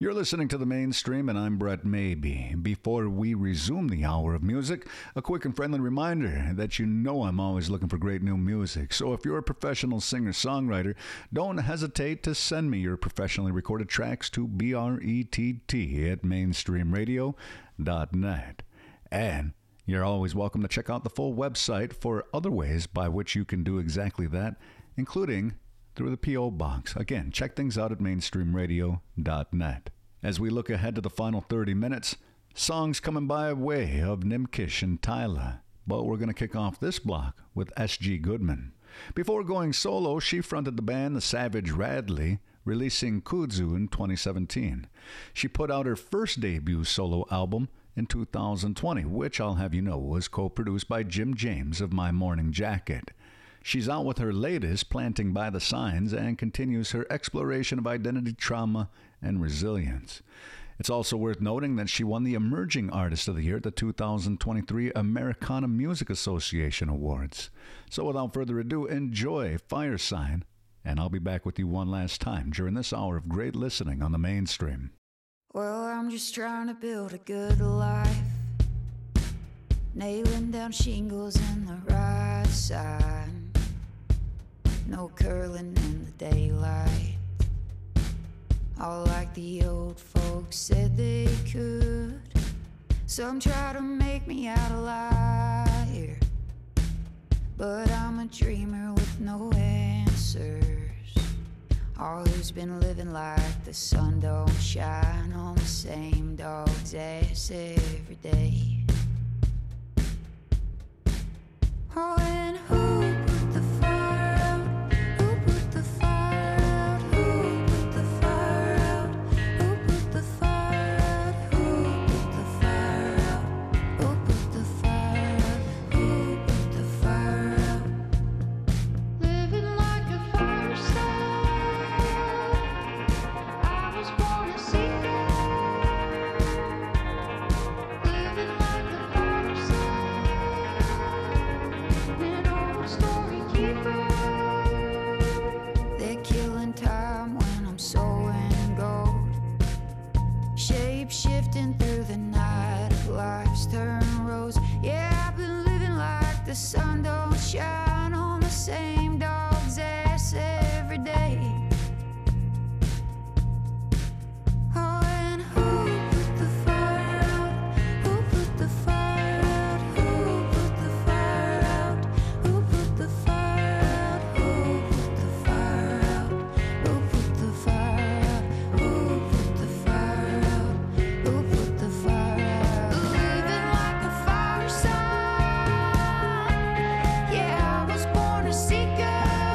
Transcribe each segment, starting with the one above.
You're listening to The Mainstream, and I'm Brett Maybe. Before we resume the hour of music, a quick and friendly reminder that you know I'm always looking for great new music. So if you're a professional singer-songwriter, don't hesitate to send me your professionally recorded tracks to brett@mainstreamradio.net. And you're always welcome to check out the full website for other ways by which you can do exactly that, including through the P.O. Box. Again, check things out at mainstreamradio.net. As we look ahead to the final 30 minutes, songs coming by way of Nimkish and Tyla. But we're going to kick off this block with S.G. Goodman. Before going solo, she fronted the band The Savage Radley, releasing Kudzu in 2017. She put out her first debut solo album in 2020, which I'll have you know was co-produced by Jim James of My Morning Jacket. She's out with her latest, Planting by the Signs, and continues her exploration of identity, trauma, and resilience. It's also worth noting that she won the Emerging Artist of the Year at the 2023 Americana Music Association Awards. So without further ado, enjoy Fire Sign, and I'll be back with you one last time during this hour of great listening on The Mainstream. Well, I'm just trying to build a good life, nailing down shingles in the right side. No curling in the daylight, all like the old folks said they could. Some try to make me out a liar, but I'm a dreamer with no answers. All who's been living like the sun don't shine on the same dog's ass every day. Oh, and who put the fire out? Who put the fire out? Who put the fire out? Who put the fire out? Who put the fire out? Who put the fire out? Who put the fire out? Living like a fire star, I was born a seeker. Living like a fire star, an old story keeper. They're killing time when I'm sowing gold, shape shifting through the night of life's turn rose. Yeah, I've been living like the sun don't shine on the same dog's ass every day. Oh, and who put the fire out? Who put the fire out? Who put the fire out? Who put the fire out? Who put the fire out? Who put the fire out? Who put the fire out? Who put the fire out? Living like a fire sign. Yeah, I was born a seeker.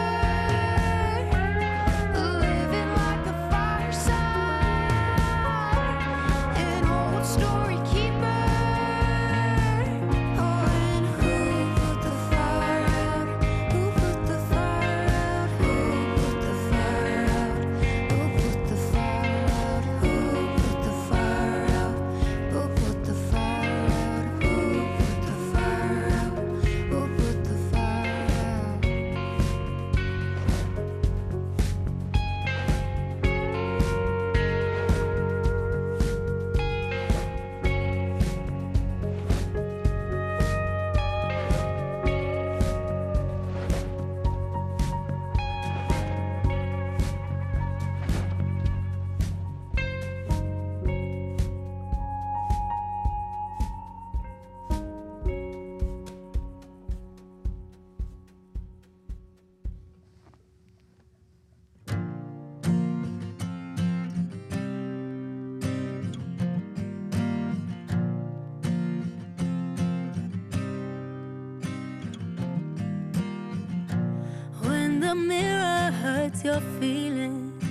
Living like a fire sign, an old story keeper. Oh, and who put the fire out? Who put the fire out? Who put the fire out? Who put the fire out? Who put the fire out? Who put the fire out? Who put the fire out? Who put the fire out? When the mirror hurts your feelings,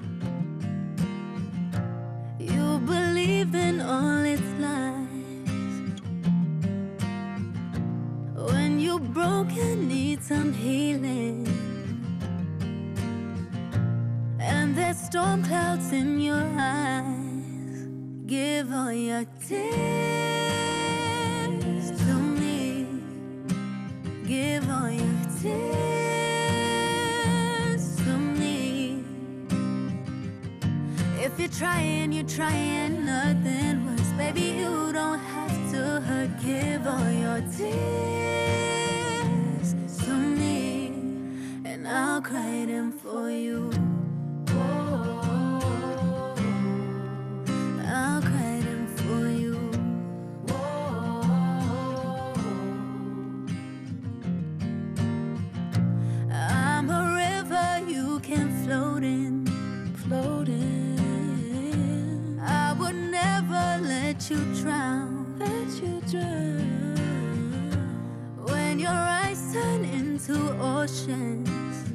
you believe in all its lies. When you're broken, need some healing, and there's storm clouds in your eyes. Give all your tears to me. Give all your tears to me. If you you're trying, nothing works. Baby, you don't have to hurt. Give all your tears to me, and I'll cry them for you. I'll cry them for you. I'm a river you can float in. I would never let you drown. When your eyes turn into oceans,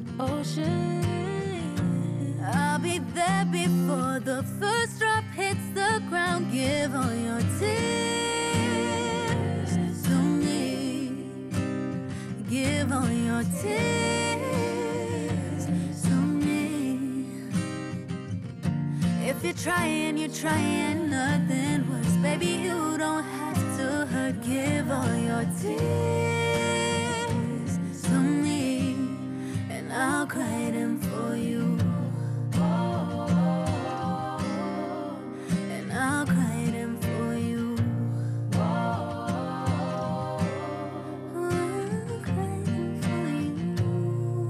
I'll be there before the first drop hits the ground. Give all your tears to me. Give all your tears to me. If you're trying, nothing works. Baby, you don't have to hurt. Give all your tears to me, and I'll cry them for you. And I'll cry them for you. I'll cry them for you.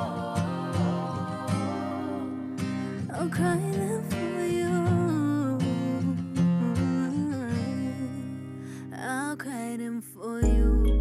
I'll cry them for you. I'll cry them for you.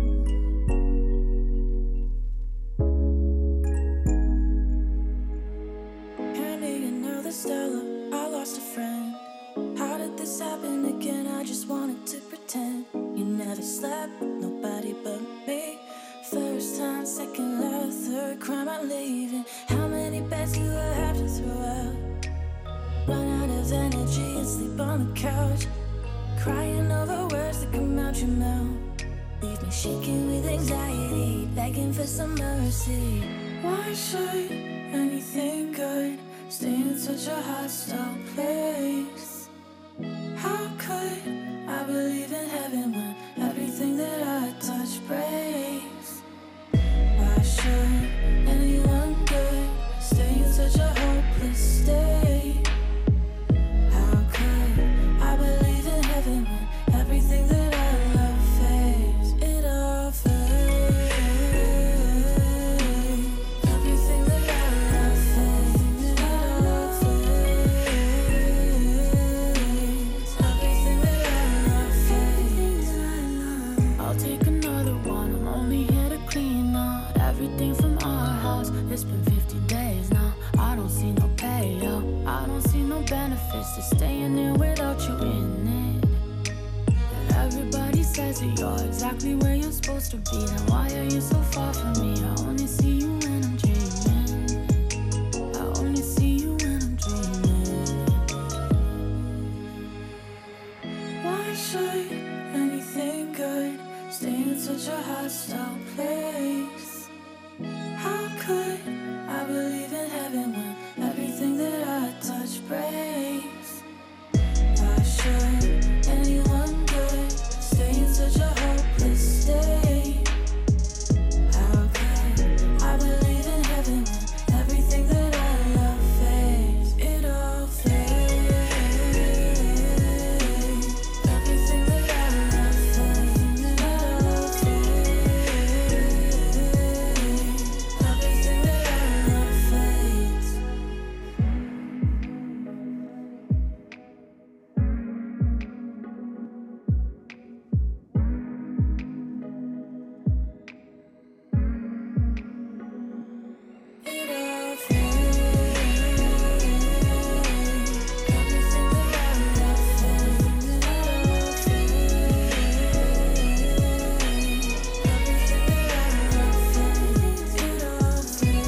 Hand me another Stella, I lost a friend. How did this happen again? I just wanted to pretend. You never slept with nobody but me. First time, second love, third crime, I'm leaving. How many beds do I have to throw out? Run out of energy and sleep on the couch. Crying over words that come out your mouth. Leave me shaking with anxiety, begging for some mercy. Why should anything good stay in such a hostile place? How could I believe in heaven when everything that I touch breaks? Why should anyone good stay in such a hopeless state? How could I believe in heaven when everything that I love fades? It all fades. Everything that I love fades. It all fades. Everything that I love fades. I'll take another one. I'm only here to clean out everything from our house. It's been 50 days now. I don't see no payout. I don't see no benefits to staying here without you in it. And everybody says that you're exactly where you're supposed to be. Then why are you so far from me? I only see you when I'm dreaming. I only see you when I'm dreaming. Why should anything good stay in such a hostile place? How could I believe in heaven when everything that I touch breaks? Why should anyone good stay in such a hopeless state? How could I believe in heaven when everything that I love fades? It all fades. Everything that I love fades. It all fades. Everything that I love fades. It all fades. Everything that I love fades. It all fades. Everything that I love fades. It all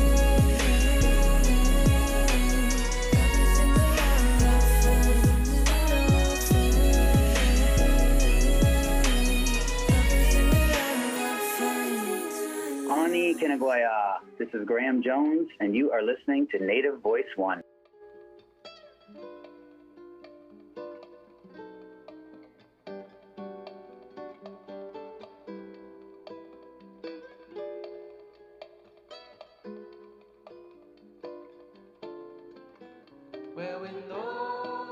fades. Ani Kinagoya. This is Graham Jones, and you are listening to Native Voice One. Where we know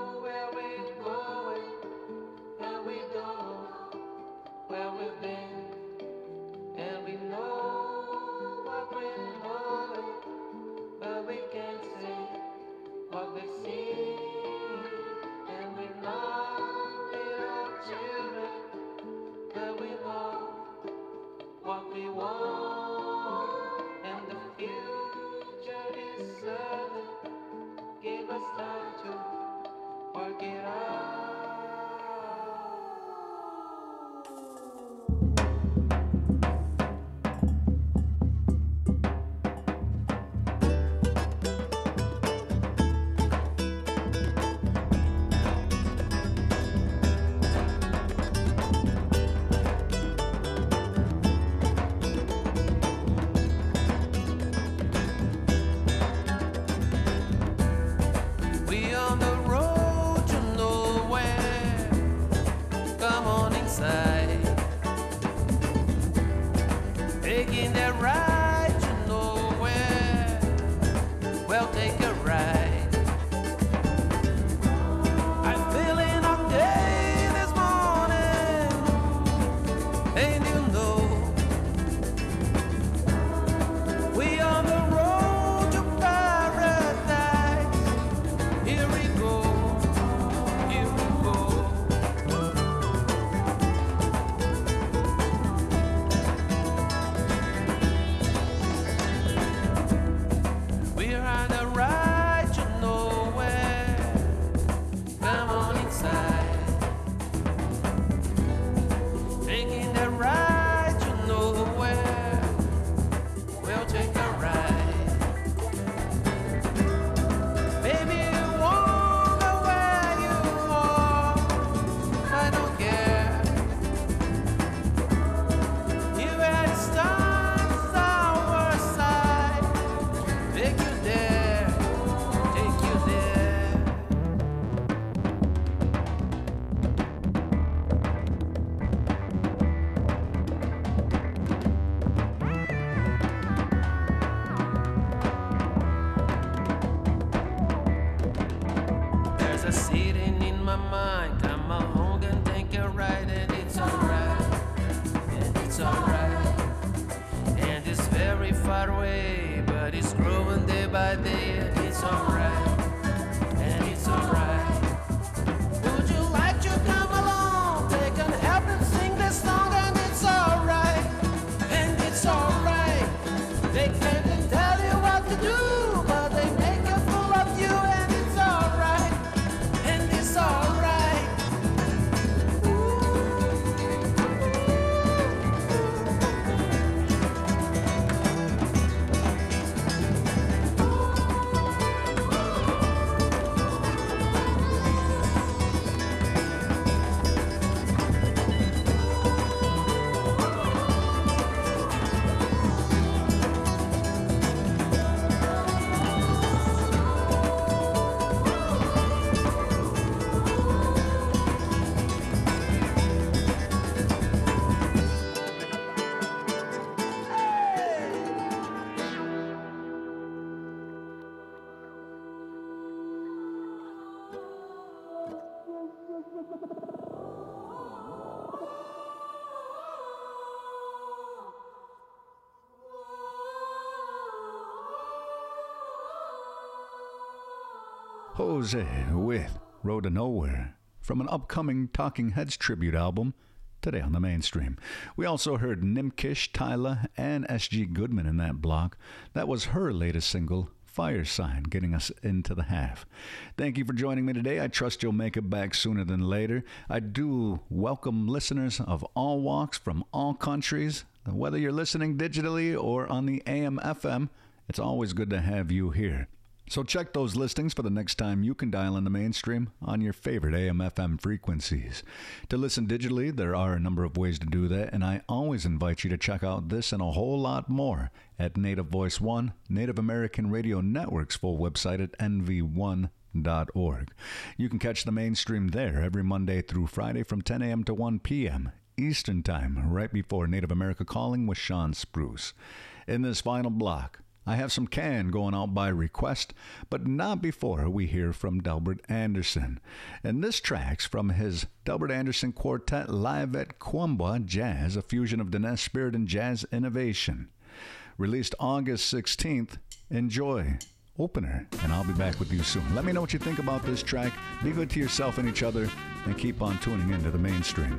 Jose with Road to Nowhere from an upcoming Talking Heads tribute album today on the mainstream. We also heard Nimkish, Tyla, and S.G. Goodman in that block. That was her latest single, Fire Sign, getting us into the half. Thank you for joining me today. I trust you'll make it back sooner than later. I do welcome listeners of all walks from all countries. Whether you're listening digitally or on the AM/FM, it's always good to have you here. So check those listings for the next time you can dial in the mainstream on your favorite AM/FM frequencies. To listen digitally, there are a number of ways to do that, and I always invite you to check out this and a whole lot more at Native Voice One, Native American Radio Network's full website at nv1.org. You can catch the mainstream there every Monday through Friday from 10 a.m. to 1 p.m. Eastern Time, right before Native America Calling with Sean Spruce. In this final block, I have some Can going out by request, but not before we hear from Delbert Anderson. And this track's from his Delbert Anderson Quartet live at Kwamba Jazz, a fusion of Dinesh Spirit and jazz innovation. Released August 16th. Enjoy. Opener, and I'll be back with you soon. Let me know what you think about this track. Be good to yourself and each other, and keep on tuning into the mainstream.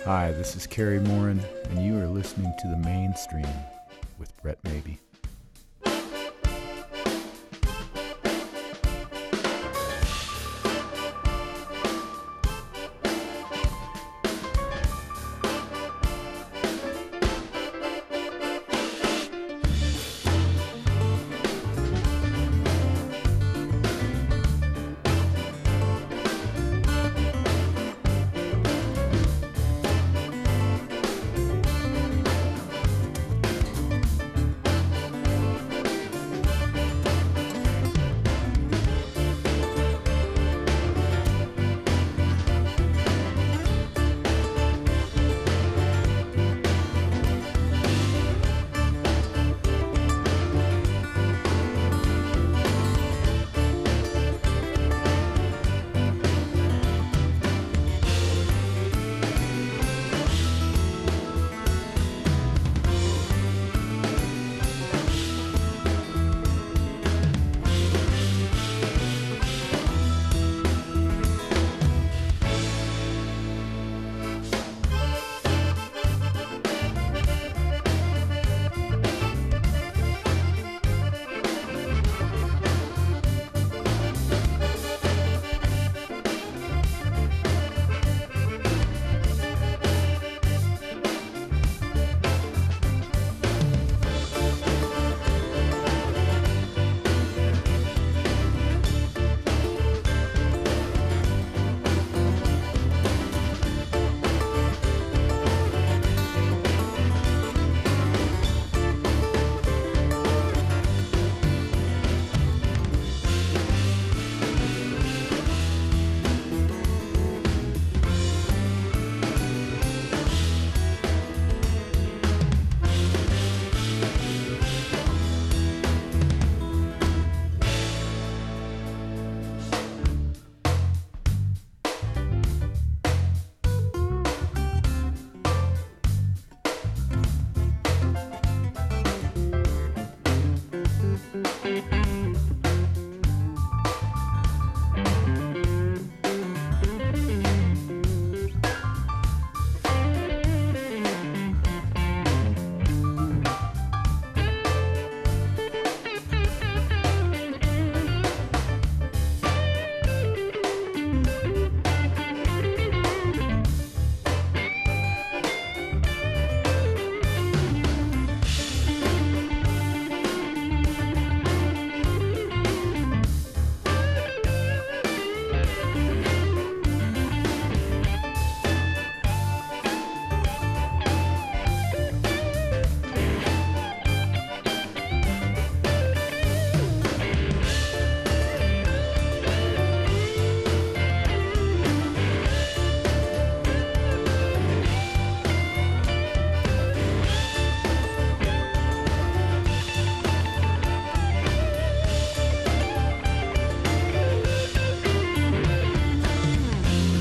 Hi, this is Kerry Morin, and you are listening to The Mainstream with Brett Mabee.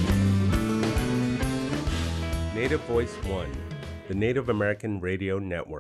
Native Voice One, the Native American Radio Network.